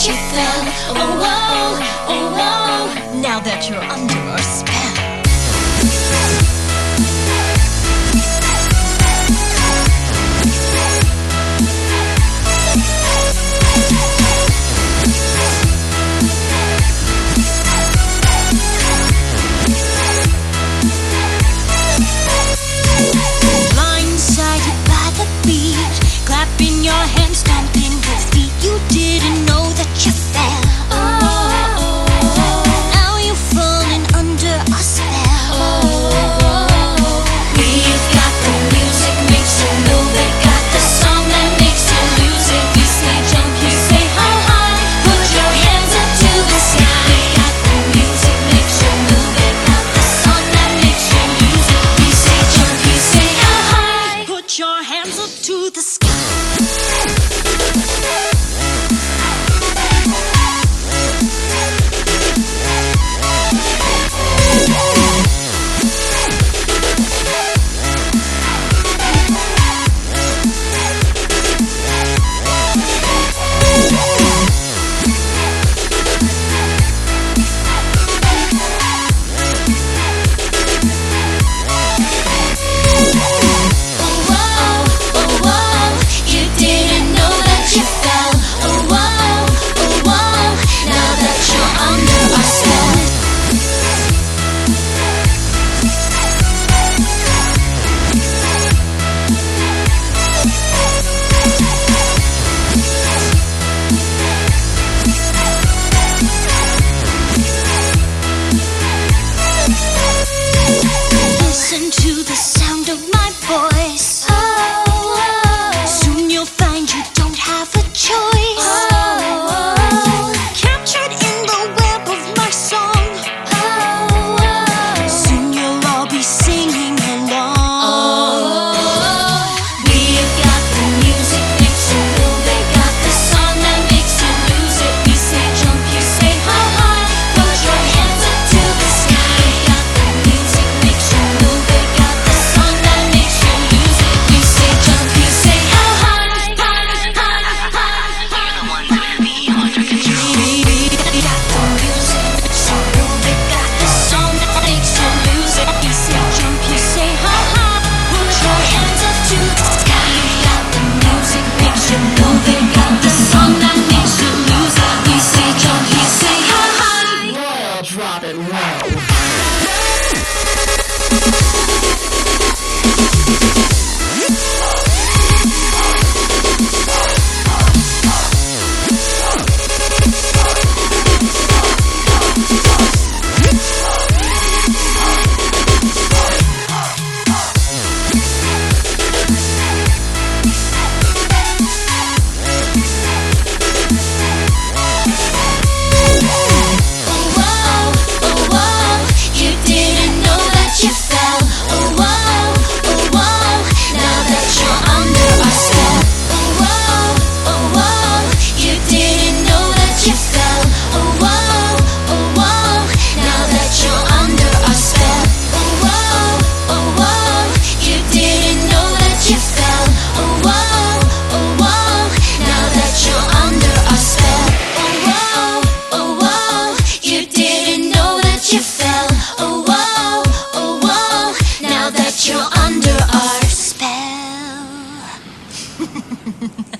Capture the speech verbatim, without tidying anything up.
you fell. Oh, whoa, oh, whoa. Now that you're under our spell. Blindsided by the beat, clapping your hands, stomping your feet. You didn't know that you fell. Oh, now you're falling under a spell. Oh, we've got the music, makes you move it. Got the song that makes you lose it. You say jump, you say how high. Put your hands up to the sky. We got the music, makes you move it. Got the song that makes you lose it. You say jump, you say how high. Put your hands up to the sky. Listen to the sound of my voice. Oh, soon you'll find you don't have a choice. Oh, captured in the web of my song. Oh, soon you'll all be singing along. Oh, we've got the music, makes you move it. Got the song that makes you lose it. You say jump, you say how high. Put your hands up to the sky. Got the music, makes you move it. Got the song that makes you lose it. You say jump, you say how high. High, high, high. You're the one that will be under control. Got the music, makes you move it. Got the song that makes you lose it. You say jump, you say how high. Put your hands up to the sky. Got the music, makes you move it. Got the song that makes you lose it. You say jump, you say how high. Royal, drop it low. You're under our spell.